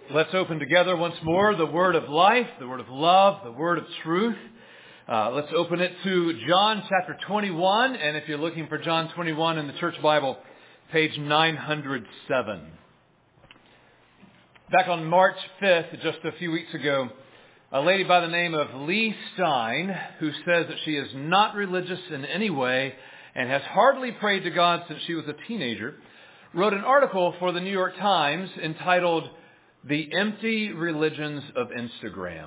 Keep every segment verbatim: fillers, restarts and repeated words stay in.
Let's open together once more the Word of life, the Word of love, the Word of truth. Uh, let's open it to John chapter twenty-one. And if you're looking for John twenty-one in the Church Bible, page nine hundred seven. Back on March fifth, just a few weeks ago, a lady by the name of Lee Stein, who says that she is not religious in any way and has hardly prayed to God since she was a teenager, wrote an article for the New York Times entitled The Empty Religions of Instagram.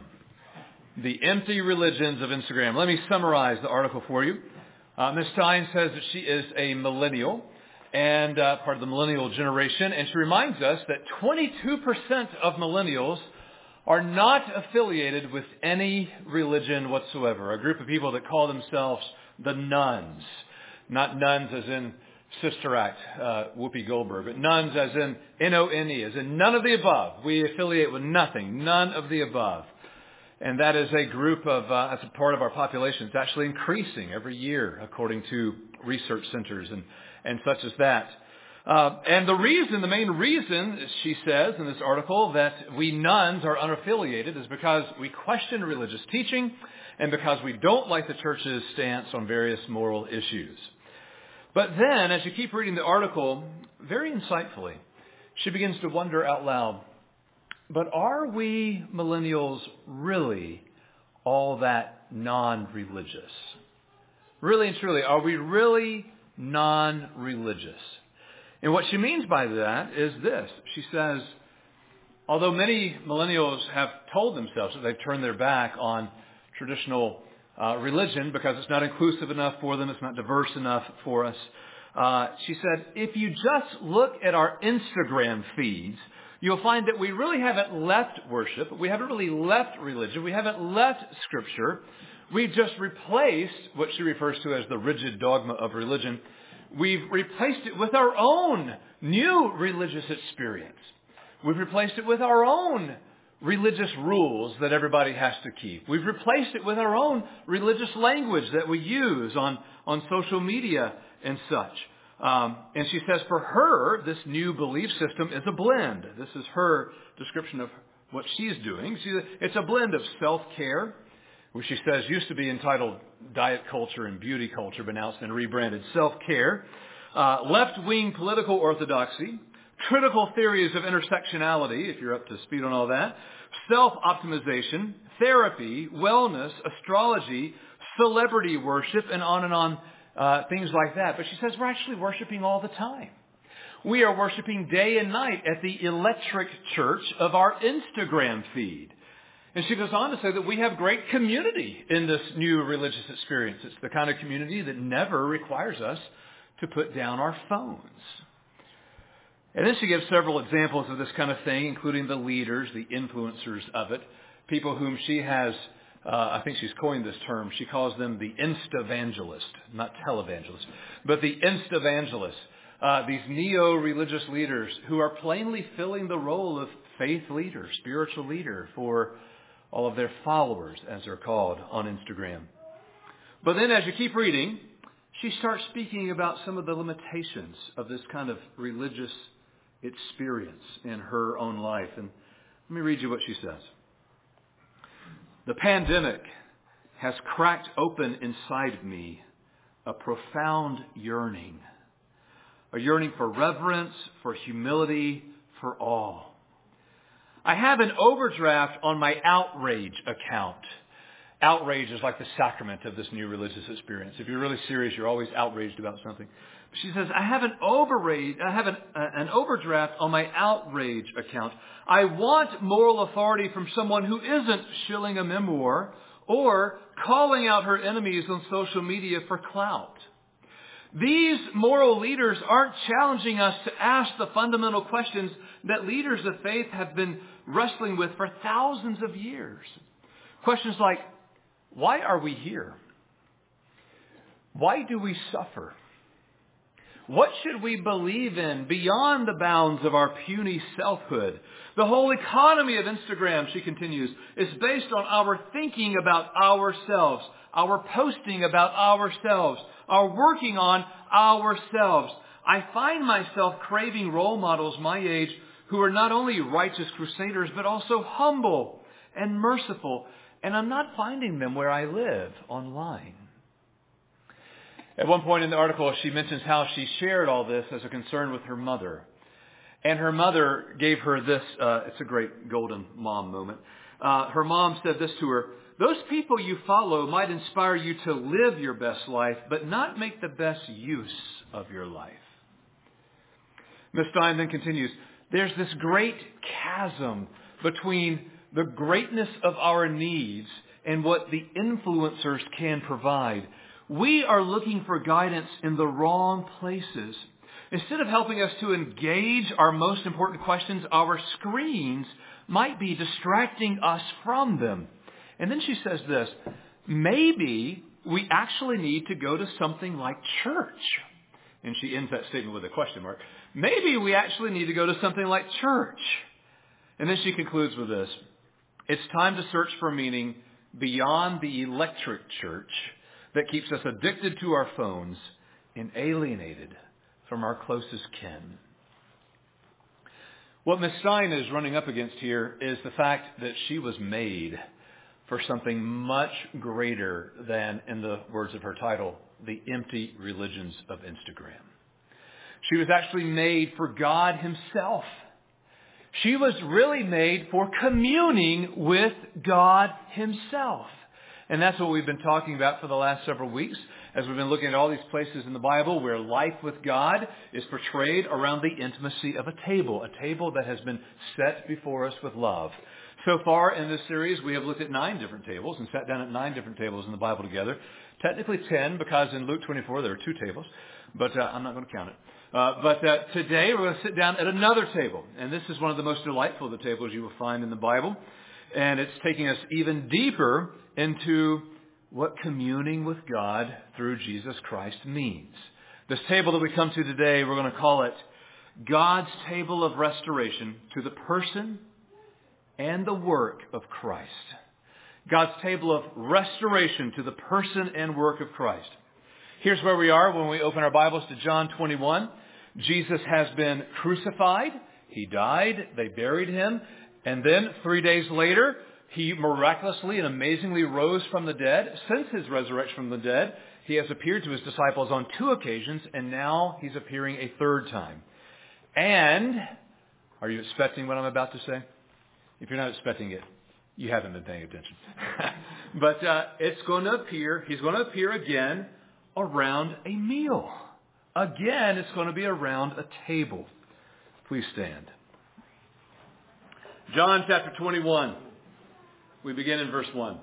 The Empty Religions of Instagram. Let me summarize the article for you. Uh, Miz Stein says that she is a millennial and uh, part of the millennial generation, and she reminds us that twenty-two percent of millennials are not affiliated with any religion whatsoever. A group of people that call themselves the nuns. Not nuns as in Sister Act, uh, Whoopi Goldberg, but nuns as in N O N E, as in none of the above. We affiliate with nothing, none of the above. And that is a group of, uh, that's a part of our population. It's actually increasing every year, according to research centers and, and such as that. Uh, and the reason, the main reason, she says in this article, that we nuns are unaffiliated is because we question religious teaching and because we don't like the church's stance on various moral issues. But then, as you keep reading the article, very insightfully, she begins to wonder out loud, but are we millennials really all that non-religious? Really and truly, are we really non-religious? And what she means by that is this. She says, although many millennials have told themselves that they've turned their back on traditional Uh, religion because it's not inclusive enough for them, it's not diverse enough for us. Uh, she said, if you just look at our Instagram feeds, you'll find that we really haven't left worship, we haven't really left religion, we haven't left Scripture. We've just replaced what she refers to as the rigid dogma of religion. We've replaced it with our own new religious experience. We've replaced it with our own religious rules that everybody has to keep. We've replaced it with our own religious language that we use on, on social media and such. Um, and she says for her, this new belief system is a blend. This is her description of what she's doing. She, it's a blend of self-care, which she says used to be entitled diet culture and beauty culture, but now it's been rebranded self-care, uh, left-wing political orthodoxy, critical theories of intersectionality, if you're up to speed on all that, self-optimization, therapy, wellness, astrology, celebrity worship, and on and on, uh, things like that. But she says we're actually worshiping all the time. We are worshiping day and night at the electric church of our Instagram feed. And she goes on to say that we have great community in this new religious experience. It's the kind of community that never requires us to put down our phones. And then she gives several examples of this kind of thing, including the leaders, the influencers of it, people whom she has, uh, I think she's coined this term, she calls them the insta-evangelist, not televangelists, but the insta-evangelists, uh, these neo-religious leaders who are plainly filling the role of faith leader, spiritual leader for all of their followers, as they're called on Instagram. But then as you keep reading, she starts speaking about some of the limitations of this kind of religious experience in her own life. And let me read you what she says. The pandemic has cracked open inside me a profound yearning. A yearning for reverence, for humility, for awe. I have an overdraft on my outrage account. Outrage is like the sacrament of this new religious experience. If you're really serious, you're always outraged about something. She says, I have an overrage, I have an, uh, an overdraft on my outrage account. I want moral authority from someone who isn't shilling a memoir or calling out her enemies on social media for clout. These moral leaders aren't challenging us to ask the fundamental questions that leaders of faith have been wrestling with for thousands of years. Questions like, why are we here? Why do we suffer? What should we believe in beyond the bounds of our puny selfhood? The whole economy of Instagram, she continues, is based on our thinking about ourselves, our posting about ourselves, our working on ourselves. I find myself craving role models my age who are not only righteous crusaders, but also humble and merciful. And I'm not finding them where I live online. At one point in the article, she mentions how she shared all this as a concern with her mother. And her mother gave her this, uh, it's a great golden mom moment. Uh, her mom said this to her: "Those people you follow might inspire you to live your best life, but not make the best use of your life." Miz Stein then continues, "There's this great chasm between the greatness of our needs and what the influencers can provide. We are looking for guidance in the wrong places. Instead of helping us to engage our most important questions, our screens might be distracting us from them." And then she says this: "Maybe we actually need to go to something like church." And she ends that statement with a question mark. Maybe we actually need to go to something like church. And then she concludes with this: "It's time to search for meaning beyond the electric church that keeps us addicted to our phones and alienated from our closest kin." What Miz Stein is running up against here is the fact that she was made for something much greater than, in the words of her title, the empty religions of Instagram. She was actually made for God Himself. She was really made for communing with God Himself. And that's what we've been talking about for the last several weeks, as we've been looking at all these places in the Bible where life with God is portrayed around the intimacy of a table, a table that has been set before us with love. So far in this series, we have looked at nine different tables and sat down at nine different tables in the Bible together. Technically ten, because in Luke twenty-four there are two tables, but uh, I'm not going to count it. Uh, but uh, today we're going to sit down at another table, and this is one of the most delightful of the tables you will find in the Bible. And it's taking us even deeper into what communing with God through Jesus Christ means. This table that we come to today, we're going to call it God's Table of Restoration to the person and the work of Christ. God's Table of Restoration to the person and work of Christ. Here's where we are when we open our Bibles to John twenty-one. Jesus has been crucified. He died. They buried Him. And then three days later, He miraculously and amazingly rose from the dead. Since His resurrection from the dead, He has appeared to His disciples on two occasions, and now He's appearing a third time. And, are you expecting what I'm about to say? If you're not expecting it, you haven't been paying attention. But uh, it's going to appear, He's going to appear again around a meal. Again, it's going to be around a table. Please stand. John chapter twenty-one. We begin in verse one.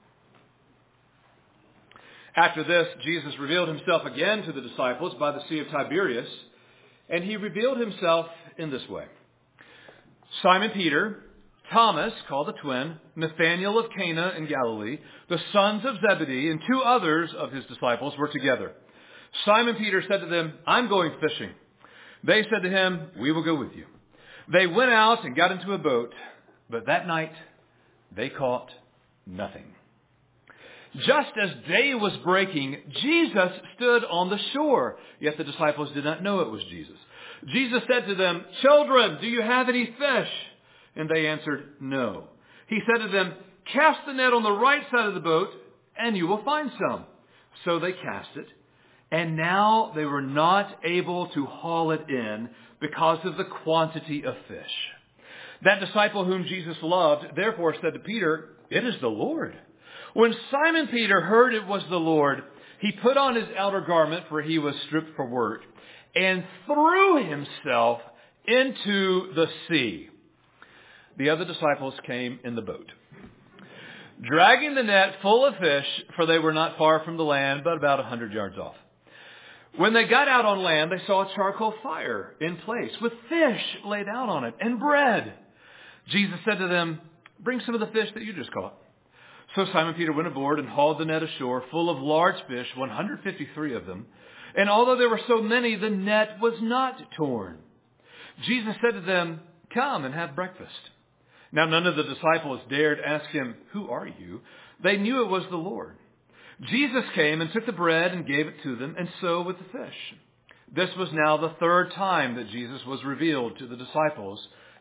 After this, Jesus revealed Himself again to the disciples by the Sea of Tiberias, and He revealed Himself in this way. Simon Peter, Thomas, called the twin, Nathanael of Cana in Galilee, the sons of Zebedee, and two others of His disciples were together. Simon Peter said to them, "I'm going fishing." They said to him, "We will go with you." They went out and got into a boat, but that night they caught nothing. Just as day was breaking, Jesus stood on the shore, yet the disciples did not know it was Jesus. Jesus said to them, "Children, do you have any fish?" And they answered, "No." He said to them, "Cast the net on the right side of the boat, and you will find some." So they cast it, and now they were not able to haul it in because of the quantity of fish. That disciple whom Jesus loved therefore said to Peter, "It is the Lord." When Simon Peter heard it was the Lord, he put on his outer garment, for he was stripped for work, and threw himself into the sea. The other disciples came in the boat, dragging the net full of fish, for they were not far from the land, but about a hundred yards off. When they got out on land, they saw a charcoal fire in place with fish laid out on it and bread. Jesus said to them, "Bring some of the fish that you just caught." So Simon Peter went aboard and hauled the net ashore full of large fish, one hundred fifty-three of them. And although there were so many, the net was not torn. Jesus said to them, "Come and have breakfast." Now none of the disciples dared ask him, "Who are you?" They knew it was the Lord. Jesus came and took the bread and gave it to them, and so with the fish. This was now the third time that Jesus was revealed to the disciples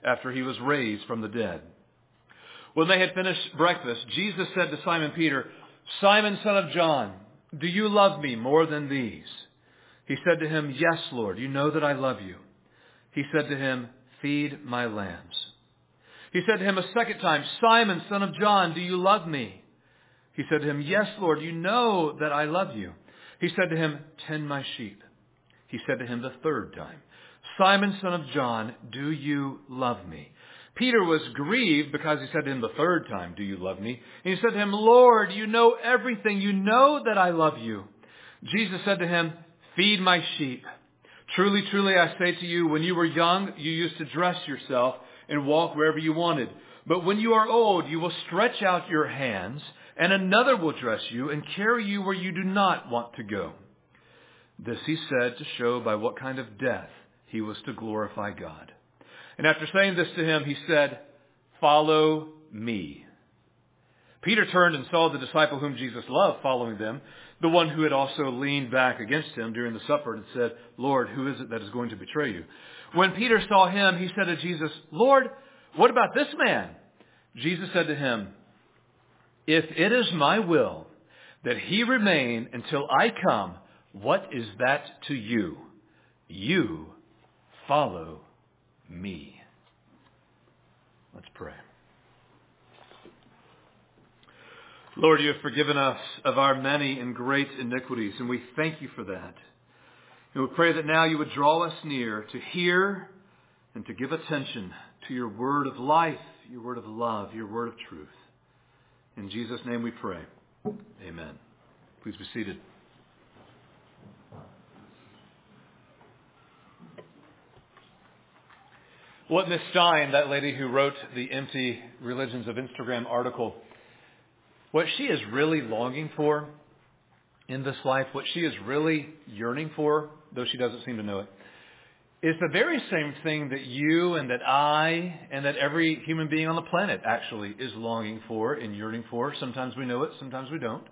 after he was raised from the dead. When they had finished breakfast, Jesus said to Simon Peter, "Simon, son of John, do you love me more than these?" He said to him, "Yes, Lord, you know that I love you." He said to him, "Feed my lambs." He said to him a second time, "Simon, son of John, do you love me?" He said to him, "Yes, Lord, you know that I love you." He said to him, "Tend my sheep." He said to him the third time, "Simon, son of John, do you love me?" Peter was grieved because he said to him the third time, "Do you love me?" And he said to him, "Lord, you know everything. You know that I love you." Jesus said to him, "Feed my sheep. Truly, truly, I say to you, when you were young, you used to dress yourself and walk wherever you wanted. But when you are old, you will stretch out your hands, and another will dress you and carry you where you do not want to go." This he said to show by what kind of death he was to glorify God. And after saying this to him, he said, "Follow me." Peter turned and saw the disciple whom Jesus loved following them, the one who had also leaned back against him during the supper and said, "Lord, who is it that is going to betray you?" When Peter saw him, he said to Jesus, "Lord, what about this man?" Jesus said to him, "If it is my will that he remain until I come, what is that to you? You follow me." Let's pray. Lord, you have forgiven us of our many and great iniquities, and we thank you for that. And we pray that now you would draw us near to hear and to give attention to your word of life, your word of love, your word of truth. In Jesus' name we pray. Amen. Please be seated. What Miss Stein, that lady who wrote the Empty Religions of Instagram article, what she is really longing for in this life, what she is really yearning for, though she doesn't seem to know it, is the very same thing that you and that I and that every human being on the planet actually is longing for and yearning for. Sometimes we know it, sometimes we don't.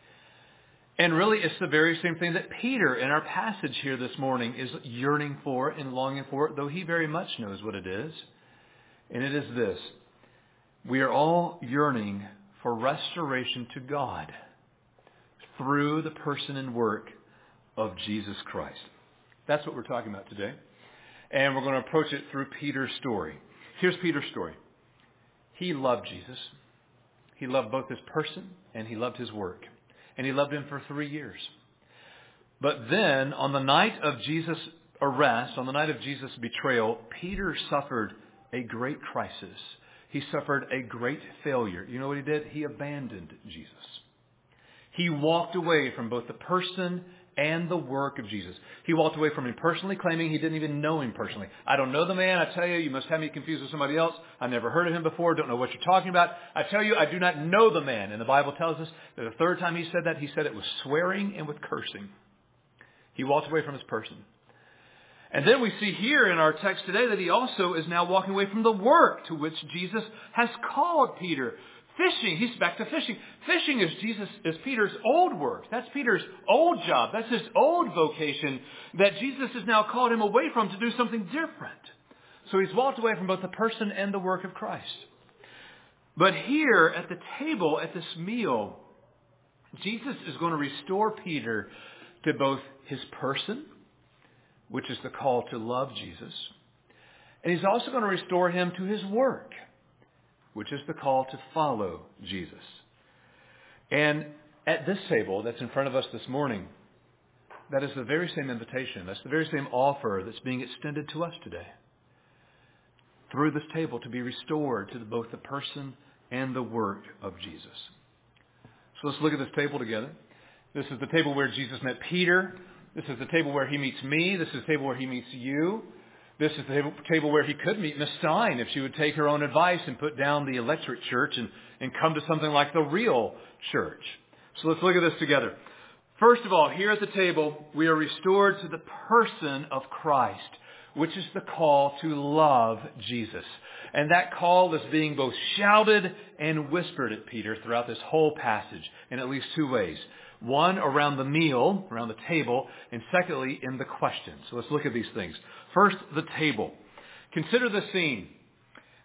And really, it's the very same thing that Peter in our passage here this morning is yearning for and longing for, though he very much knows what it is. And it is this: we are all yearning for restoration to God through the person and work of Jesus Christ. That's what we're talking about today. And we're going to approach it through Peter's story. Here's Peter's story. He loved Jesus. He loved both his person and he loved his work. And he loved him for three years. But then, on the night of Jesus' arrest, on the night of Jesus' betrayal, Peter suffered a great crisis. He suffered a great failure. You know what he did? He abandoned Jesus. He walked away from both the person and the work of Jesus. He walked away from him personally, claiming he didn't even know him personally. "I don't know the man. I tell you, you must have me confused with somebody else. I never heard of him before. Don't know what you're talking about. I tell you, I do not know the man." And the Bible tells us that the third time he said that, he said it with swearing and with cursing. He walked away from his person. And then we see here in our text today that he also is now walking away from the work to which Jesus has called Peter. Fishing. He's back to fishing. Fishing is Jesus, is Peter's old work. That's Peter's old job. That's his old vocation that Jesus has now called him away from to do something different. So he's walked away from both the person and the work of Christ. But here at the table, at this meal, Jesus is going to restore Peter to both his person, which is the call to love Jesus, and he's also going to restore him to his work, which is the call to follow Jesus. And at this table that's in front of us this morning, that is the very same invitation. That's the very same offer that's being extended to us today. Through this table to be restored to both the person and the work of Jesus. So let's look at this table together. This is the table where Jesus met Peter. This is the table where he meets me. This is the table where he meets you. This is the table where he could meet Miss Stein if she would take her own advice and put down the electric church and, and come to something like the real church. So let's look at this together. First of all, here at the table, we are restored to the person of Christ, which is the call to love Jesus. And that call is being both shouted and whispered at Peter throughout this whole passage in at least two ways. One, around the meal, around the table, and secondly, in the question. So let's look at these things. First, the table. Consider the scene.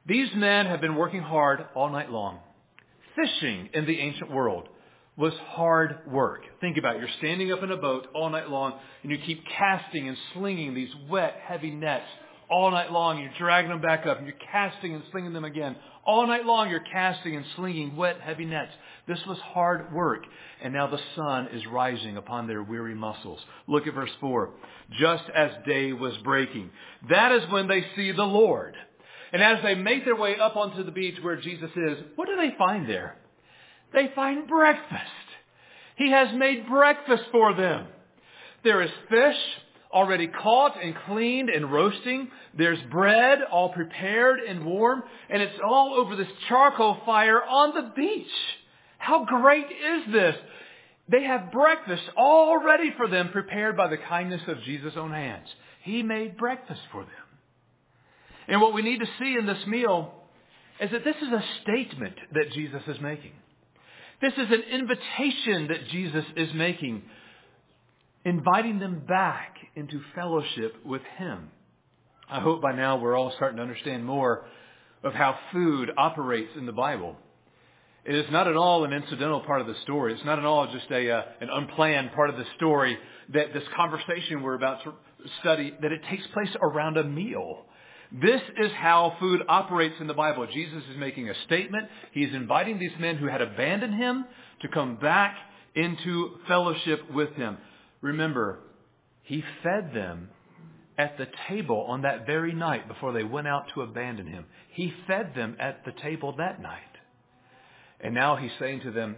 These men have been working hard all night long. Fishing in the ancient world was hard work. Think about it. You're standing up in a boat all night long, and you keep casting and slinging these wet, heavy nets all night long. You're dragging them back up, and you're casting and slinging them again. All night long, you're casting and slinging wet, heavy nets. This was hard work. And now the sun is rising upon their weary muscles. Look at verse four. Just as day was breaking. That is when they see the Lord. And as they make their way up onto the beach where Jesus is, what do they find there? They find breakfast. He has made breakfast for them. There is fish already caught and cleaned and roasting. There's bread all prepared and warm. And it's all over this charcoal fire on the beach. How great is this? They have breakfast all ready for them, prepared by the kindness of Jesus' own hands. He made breakfast for them. And what we need to see in this meal is that this is a statement that Jesus is making. This is an invitation that Jesus is making, inviting them back into fellowship with Him. I hope by now we're all starting to understand more of how food operates in the Bible. It is not at all an incidental part of the story. It's not at all just a uh, an unplanned part of the story that this conversation we're about to study, that it takes place around a meal. This is how food operates in the Bible. Jesus is making a statement. He's inviting these men who had abandoned Him to come back into fellowship with Him. Remember, He fed them at the table on that very night before they went out to abandon Him. He fed them at the table that night. And now He's saying to them,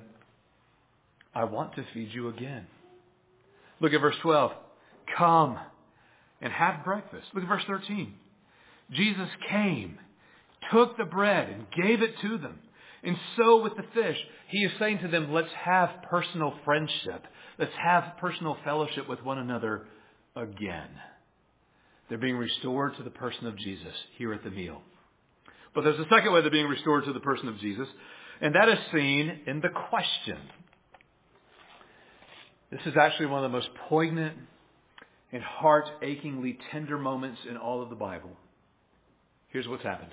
I want to feed you again. Look at verse twelve. Come and have breakfast. Look at verse thirteen. Jesus came, took the bread and gave it to them. And so with the fish, He is saying to them, let's have personal friendship. Let's have personal fellowship with one another again. They're being restored to the person of Jesus here at the meal. But there's a second way they're being restored to the person of Jesus, and that is seen in the question. This is actually one of the most poignant and heart-achingly tender moments in all of the Bible. Here's what's happened.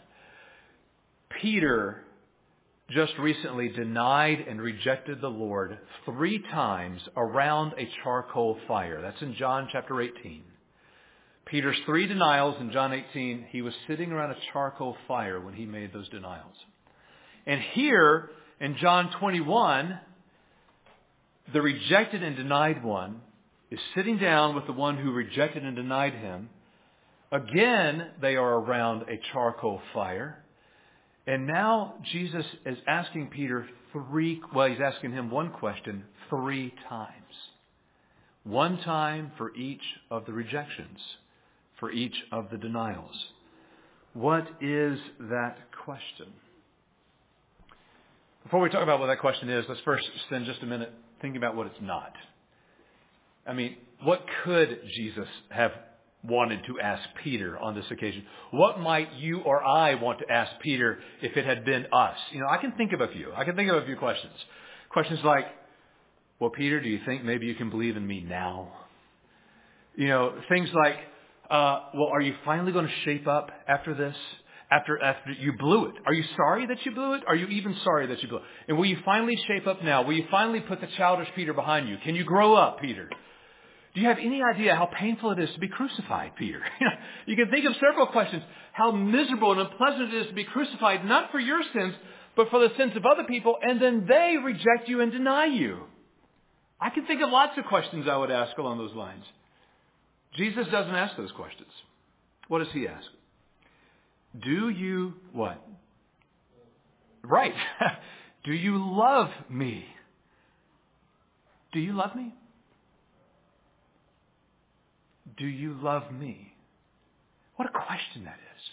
Peter just recently denied and rejected the Lord three times around a charcoal fire. That's in John chapter eighteen. Peter's three denials in John eighteen, he was sitting around a charcoal fire when he made those denials. And here in John twenty-one, the rejected and denied one is sitting down with the one who rejected and denied him. Again, they are around a charcoal fire. And now Jesus is asking Peter three, well, he's asking him one question three times. One time for each of the rejections, for each of the denials. What is that question? Before we talk about what that question is, let's first spend just a minute thinking about what it's not. I mean, what could Jesus have wanted to ask Peter on this occasion? What might you or I want to ask Peter if it had been us? You know, I can think of a few. I can think of a few questions. Questions like, well, Peter, do you think maybe you can believe in me now? You know, things like, uh, well, are you finally going to shape up after this? After, after you blew it? Are you sorry that you blew it? Are you even sorry that you blew it? And will you finally shape up now? Will you finally put the childish Peter behind you? Can you grow up, Peter? Do you have any idea how painful it is to be crucified, Peter? You can think of several questions. How miserable and unpleasant it is to be crucified, not for your sins, but for the sins of other people, and then they reject you and deny you. I can think of lots of questions I would ask along those lines. Jesus doesn't ask those questions. What does He ask? Do you what? Right. Do you love me? Do you love me? Do you love me? What a question that is.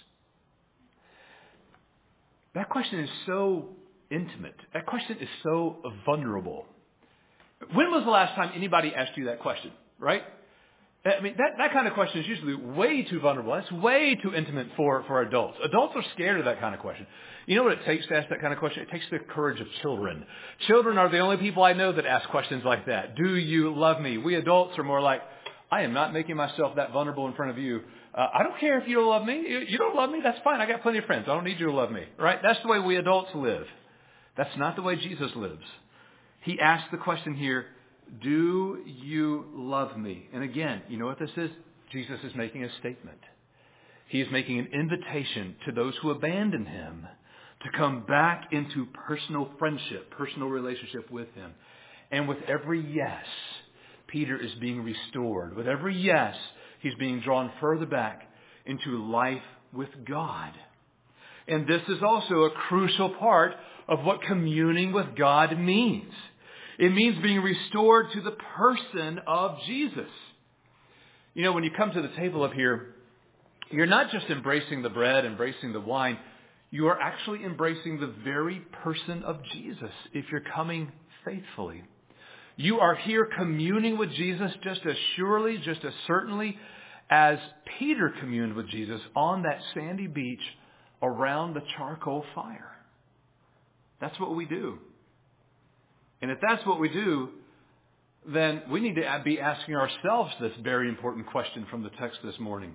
That question is so intimate. That question is so vulnerable. When was the last time anybody asked you that question, right? I mean, that, that kind of question is usually way too vulnerable. That's way too intimate for, for adults. Adults are scared of that kind of question. You know what it takes to ask that kind of question? It takes the courage of children. Children are the only people I know that ask questions like that. Do you love me? We adults are more like, I am not making myself that vulnerable in front of you. Uh, Uh, I don't care if you don't love me. You, you don't love me? That's fine. I got plenty of friends. I don't need you to love me. Right? That's the way we adults live. That's not the way Jesus lives. He asks the question here, do you love me? And again, you know what this is? Jesus is making a statement. He is making an invitation to those who abandon him to come back into personal friendship, personal relationship with him. And with every yes, Peter is being restored. With every yes, he's being drawn further back into life with God. And this is also a crucial part of what communing with God means. It means being restored to the person of Jesus. You know, when you come to the table up here, you're not just embracing the bread, embracing the wine. You are actually embracing the very person of Jesus if you're coming faithfully. You are here communing with Jesus just as surely, just as certainly as Peter communed with Jesus on that sandy beach around the charcoal fire. That's what we do. And if that's what we do, then we need to be asking ourselves this very important question from the text this morning.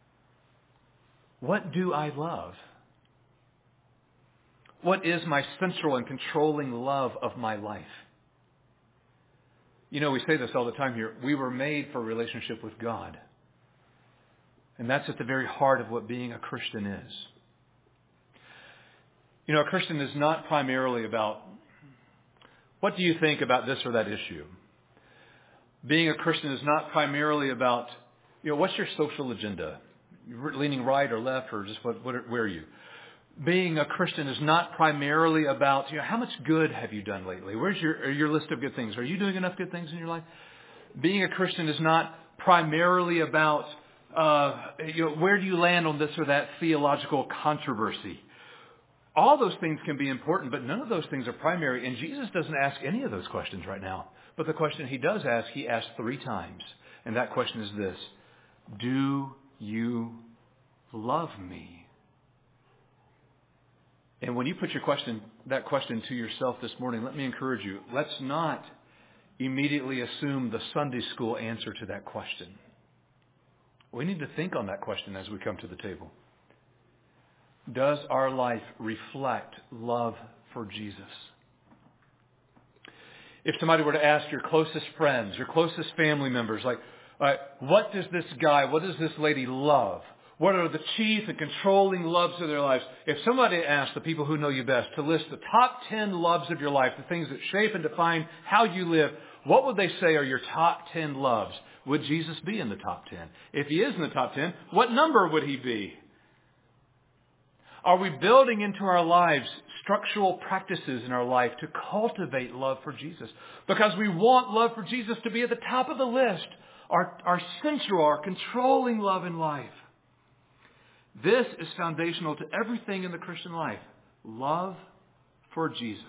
What do I love? What is my central and controlling love of my life? You know, we say this all the time here. We were made for a relationship with God. And that's at the very heart of what being a Christian is. You know, a Christian is not primarily about, what do you think about this or that issue? Being a Christian is not primarily about, you know, what's your social agenda? You're leaning right or left or just what, what, where are you? Being a Christian is not primarily about, you know, how much good have you done lately? Where's your, your list of good things? Are you doing enough good things in your life? Being a Christian is not primarily about, uh, you know, where do you land on this or that theological controversy? All those things can be important, but none of those things are primary. And Jesus doesn't ask any of those questions right now. But the question he does ask, he asks three times. And that question is this: do you love me? And when you put your question, that question to yourself this morning, let me encourage you. Let's not immediately assume the Sunday school answer to that question. We need to think on that question as we come to the table. Does our life reflect love for Jesus? If somebody were to ask your closest friends, your closest family members, like, all right, what does this guy, what does this lady love? What are the chief and controlling loves of their lives? If somebody asked the people who know you best to list the top ten loves of your life, the things that shape and define how you live, what would they say are your top ten loves? Would Jesus be in the top ten? If he is in the top ten, what number would he be? Are we building into our lives structural practices in our life to cultivate love for Jesus? Because we want love for Jesus to be at the top of the list. Our, our central, our controlling love in life. This is foundational to everything in the Christian life. Love for Jesus.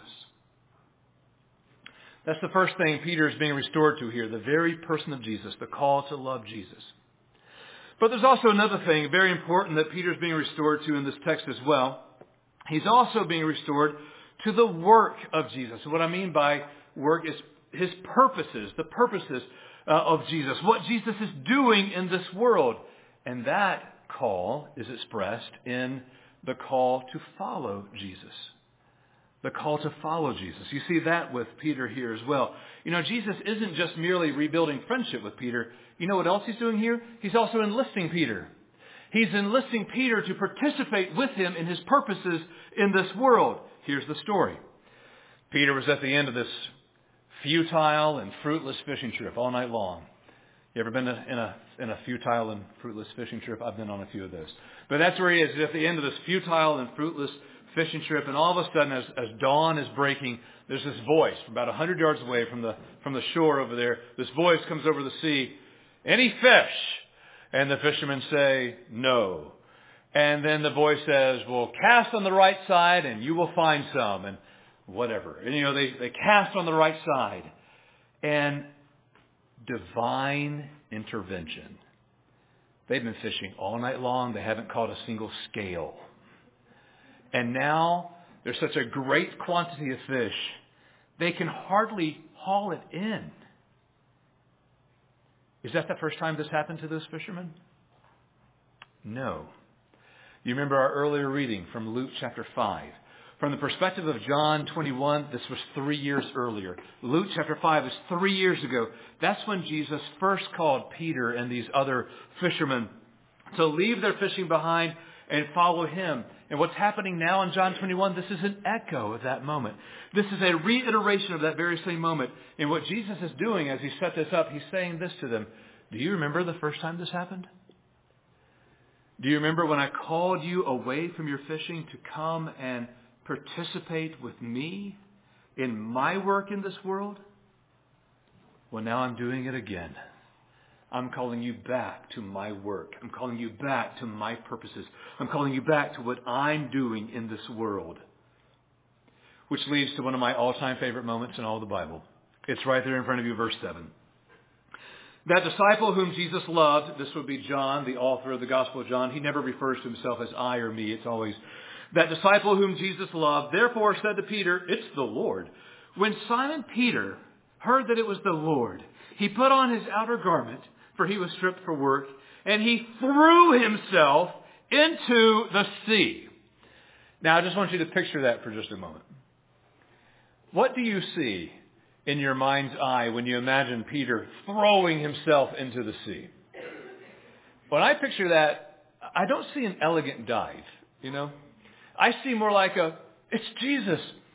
That's the first thing Peter is being restored to here. The very person of Jesus. The call to love Jesus. But there's also another thing very important that Peter is being restored to in this text as well. He's also being restored to the work of Jesus. And what I mean by work is his purposes. The purposes uh, of Jesus. What Jesus is doing in this world. And that call is expressed in the call to follow Jesus. The call to follow Jesus. You see that with Peter here as well. You know, Jesus isn't just merely rebuilding friendship with Peter. You know what else he's doing here? He's also enlisting Peter. He's enlisting Peter to participate with him in his purposes in this world. Here's the story. Peter was at the end of this futile and fruitless fishing trip all night long. You ever been in a in a futile and fruitless fishing trip? I've been on a few of those. But that's where he is, at the end of this futile and fruitless fishing trip. And all of a sudden, as, as dawn is breaking, there's this voice from about one hundred yards away from the from the shore over there. This voice comes over the sea. Any fish? And the fishermen say, no. And then the voice says, well, cast on the right side and you will find some. And whatever. And, you know, they, they cast on the right side. And divine intervention. They've been fishing all night long. They haven't caught a single scale. And now there's such a great quantity of fish, they can hardly haul it in. Is that the first time this happened to those fishermen? No. You remember our earlier reading from Luke chapter five. From the perspective of John twenty-one, this was three years earlier. Luke chapter five is three years ago. That's when Jesus first called Peter and these other fishermen to leave their fishing behind and follow him. And what's happening now in John twenty-one, this is an echo of that moment. This is a reiteration of that very same moment. And what Jesus is doing as he set this up, he's saying this to them. Do you remember the first time this happened? Do you remember when I called you away from your fishing to come and participate with me in my work in this world? Well, now I'm doing it again. I'm calling you back to my work. I'm calling you back to my purposes. I'm calling you back to what I'm doing in this world. Which leads to one of my all-time favorite moments in all of the Bible. It's right there in front of you, verse seven. That disciple whom Jesus loved, this would be John, the author of the Gospel of John. He never refers to himself as I or me. It's always that disciple whom Jesus loved, therefore said to Peter, it's the Lord. When Simon Peter heard that it was the Lord, he put on his outer garment, for he was stripped for work, and he threw himself into the sea. Now, I just want you to picture that for just a moment. What do you see in your mind's eye when you imagine Peter throwing himself into the sea? When I picture that, I don't see an elegant dive, you know. I see more like a, it's Jesus.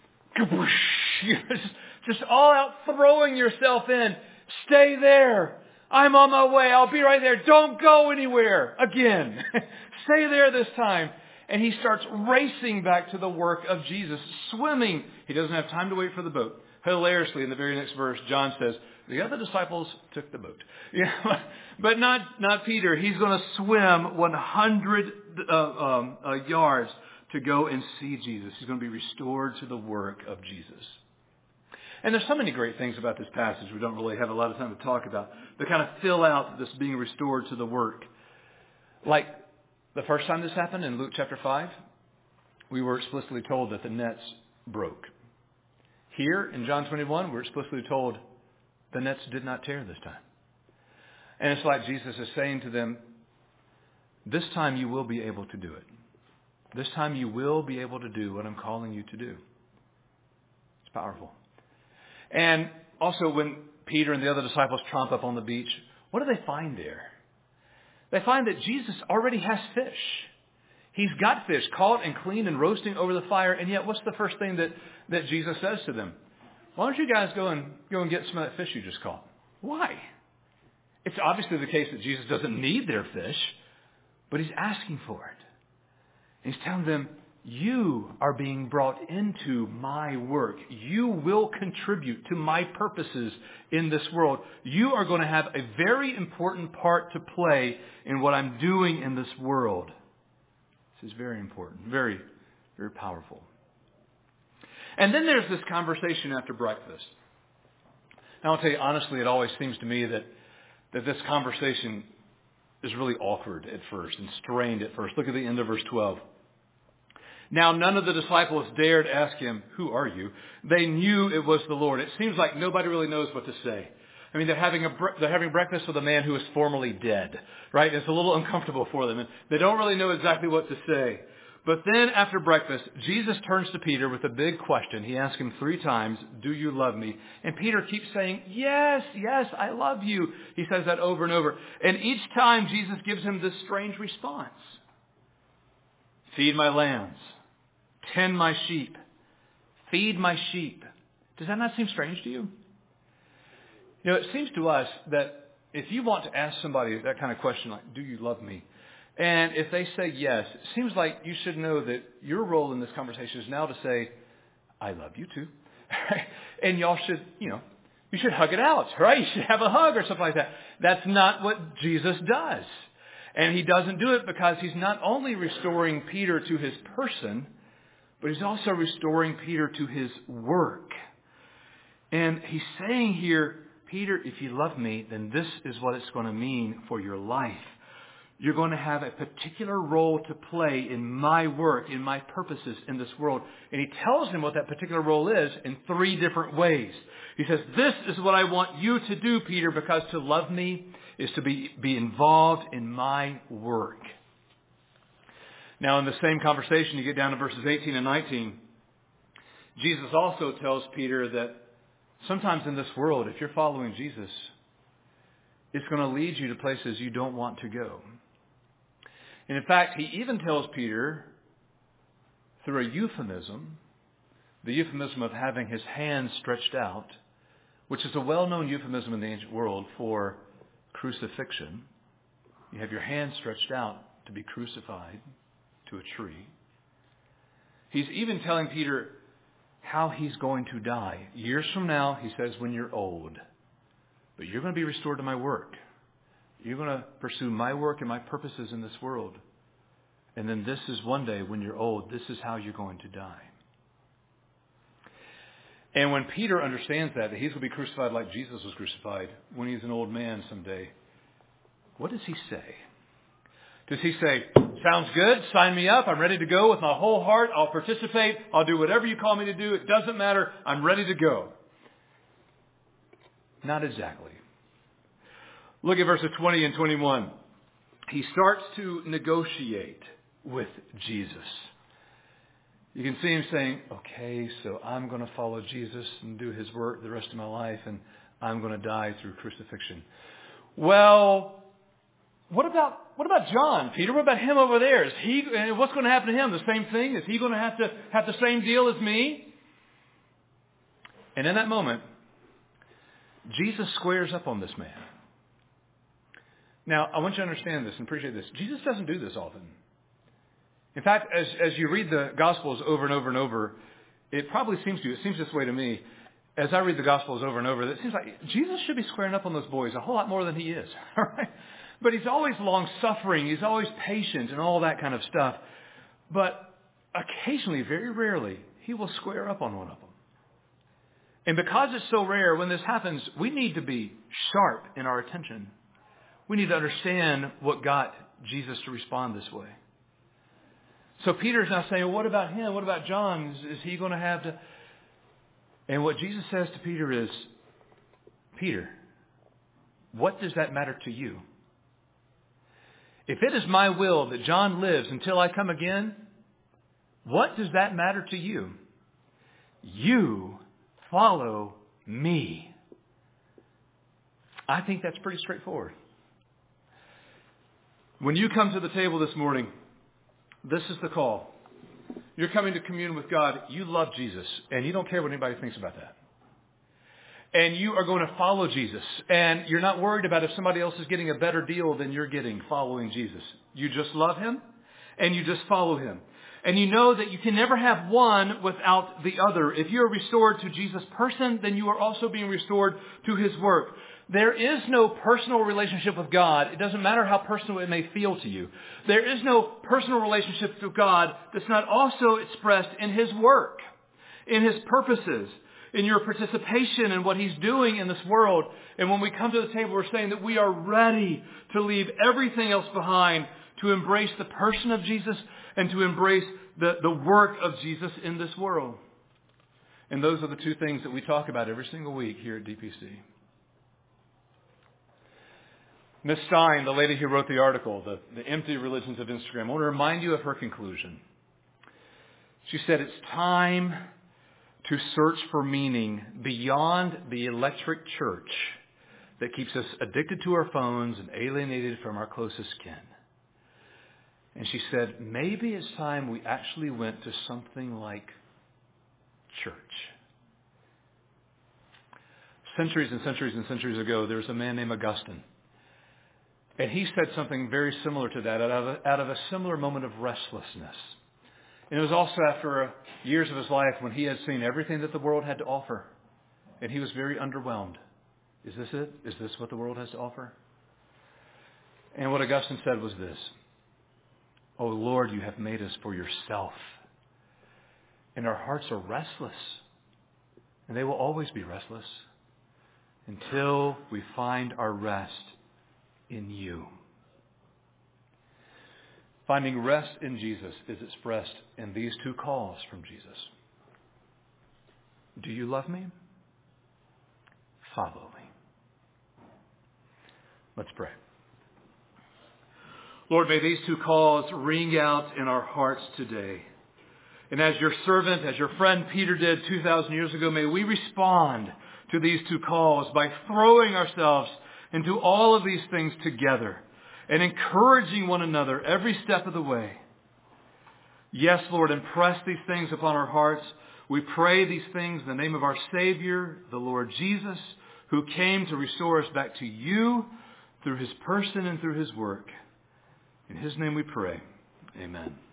Just, just all out throwing yourself in. Stay there. I'm on my way. I'll be right there. Don't go anywhere again. Stay there this time. And he starts racing back to the work of Jesus, swimming. He doesn't have time to wait for the boat. Hilariously, in the very next verse, John says, the other disciples took the boat. Yeah, but not, not Peter. He's going to swim one hundred uh, um, uh, yards to go and see Jesus. He's going to be restored to the work of Jesus. And there's so many great things about this passage we don't really have a lot of time to talk about that kind of fill out this being restored to the work. Like the first time this happened in Luke chapter five, we were explicitly told that the nets broke. Here in John twenty-one, we're explicitly told the nets did not tear this time. And it's like Jesus is saying to them, this time you will be able to do it. This time you will be able to do what I'm calling you to do. It's powerful. And also when Peter and the other disciples tromp up on the beach, what do they find there? They find that Jesus already has fish. He's got fish caught and cleaned and roasting over the fire. And yet what's the first thing that, that Jesus says to them? Why don't you guys go and go and get some of that fish you just caught? Why? It's obviously the case that Jesus doesn't need their fish, but he's asking for it. And he's telling them, you are being brought into my work. You will contribute to my purposes in this world. You are going to have a very important part to play in what I'm doing in this world. This is very important, very, very powerful. And then there's this conversation after breakfast. And I'll tell you, honestly, it always seems to me that, that this conversation is really awkward at first and strained at first. Look at the end of verse twelve. Now none of the disciples dared ask him, who are you? They knew it was the Lord. It seems like nobody really knows what to say. I mean, they're having a they're having breakfast with a man who is formerly dead, right? It's a little uncomfortable for them, and they don't really know exactly what to say. But then after breakfast, Jesus turns to Peter with a big question. He asks him three times, do you love me? And Peter keeps saying, yes, yes, I love you. He says that over and over. And each time Jesus gives him this strange response. Feed my lambs. Tend my sheep. Feed my sheep. Does that not seem strange to you? You know, it seems to us that if you want to ask somebody that kind of question, like, do you love me? And if they say yes, it seems like you should know that your role in this conversation is now to say, I love you too. And y'all should, you know, you should hug it out, right? You should have a hug or something like that. That's not what Jesus does. And he doesn't do it because he's not only restoring Peter to his person, but he's also restoring Peter to his work. And he's saying here, Peter, if you love me, then this is what it's going to mean for your life. You're going to have a particular role to play in my work, in my purposes in this world. And he tells him what that particular role is in three different ways. He says, this is what I want you to do, Peter, because to love me is to be, be involved in my work. Now, in the same conversation, you get down to verses eighteen and nineteen. Jesus also tells Peter that sometimes in this world, if you're following Jesus, it's going to lead you to places you don't want to go. And in fact, he even tells Peter, through a euphemism, the euphemism of having his hands stretched out, which is a well-known euphemism in the ancient world for crucifixion. You have your hands stretched out to be crucified to a tree. He's even telling Peter how he's going to die. Years from now, he says, when you're old. But you're going to be restored to my work. You're going to pursue my work and my purposes in this world. And then this is one day when you're old, this is how you're going to die. And when Peter understands that, that he's going to be crucified like Jesus was crucified when he's an old man someday, what does he say? Does he say, sounds good, sign me up, I'm ready to go with my whole heart, I'll participate, I'll do whatever you call me to do, it doesn't matter, I'm ready to go? Not exactly. Look at verses twenty and twenty-one. He starts to negotiate with Jesus. You can see him saying, okay, so I'm going to follow Jesus and do his work the rest of my life, and I'm going to die through crucifixion. Well, what about what about John, Peter? What about him over there? Is he? What's going to happen to him? The same thing? Is he going to have to have the same deal as me? And in that moment, Jesus squares up on this man. Now, I want you to understand this and appreciate this. Jesus doesn't do this often. In fact, as, as you read the Gospels over and over and over, it probably seems to you, it seems this way to me, as I read the Gospels over and over, that it seems like Jesus should be squaring up on those boys a whole lot more than he is. All right? But he's always long-suffering, he's always patient and all that kind of stuff. But occasionally, very rarely, he will square up on one of them. And because it's so rare, when this happens, we need to be sharp in our attention. We need to understand what got Jesus to respond this way. So Peter's now saying, well, what about him? What about John? Is, is he going to have to... And what Jesus says to Peter is, Peter, what does that matter to you? If it is my will that John lives until I come again, what does that matter to you? You follow me. I think that's pretty straightforward. When you come to the table this morning, this is the call. You're coming to commune with God. You love Jesus, and you don't care what anybody thinks about that. And you are going to follow Jesus, and you're not worried about if somebody else is getting a better deal than you're getting following Jesus. You just love him, and you just follow him. And you know that you can never have one without the other. If you are restored to Jesus' person, then you are also being restored to his work. There is no personal relationship with God. It doesn't matter how personal it may feel to you. There is no personal relationship with God that's not also expressed in his work, in his purposes, in your participation in what he's doing in this world. And when we come to the table, we're saying that we are ready to leave everything else behind to embrace the person of Jesus and to embrace the, the work of Jesus in this world. And those are the two things that we talk about every single week here at D P C. Miss Stein, the lady who wrote the article, the, the Empty Religions of Instagram, I want to remind you of her conclusion. She said, it's time to search for meaning beyond the electric church that keeps us addicted to our phones and alienated from our closest kin. And she said, maybe it's time we actually went to something like church. Centuries and centuries and centuries ago, there was a man named Augustine. And he said something very similar to that out of a, out of a similar moment of restlessness. And it was also after years of his life when he had seen everything that the world had to offer. And he was very underwhelmed. Is this it? Is this what the world has to offer? And what Augustine said was this. Oh Lord, you have made us for yourself. And our hearts are restless. And they will always be restless until we find our rest in you. Finding rest in Jesus is expressed in these two calls from Jesus. Do you love me? Follow me. Let's pray. Lord, may these two calls ring out in our hearts today. And as your servant, as your friend Peter did two thousand years ago, may we respond to these two calls by throwing ourselves into all of these things together and encouraging one another every step of the way. Yes, Lord, impress these things upon our hearts. We pray these things in the name of our Savior, the Lord Jesus, who came to restore us back to you through his person and through his work. In his name we pray. Amen.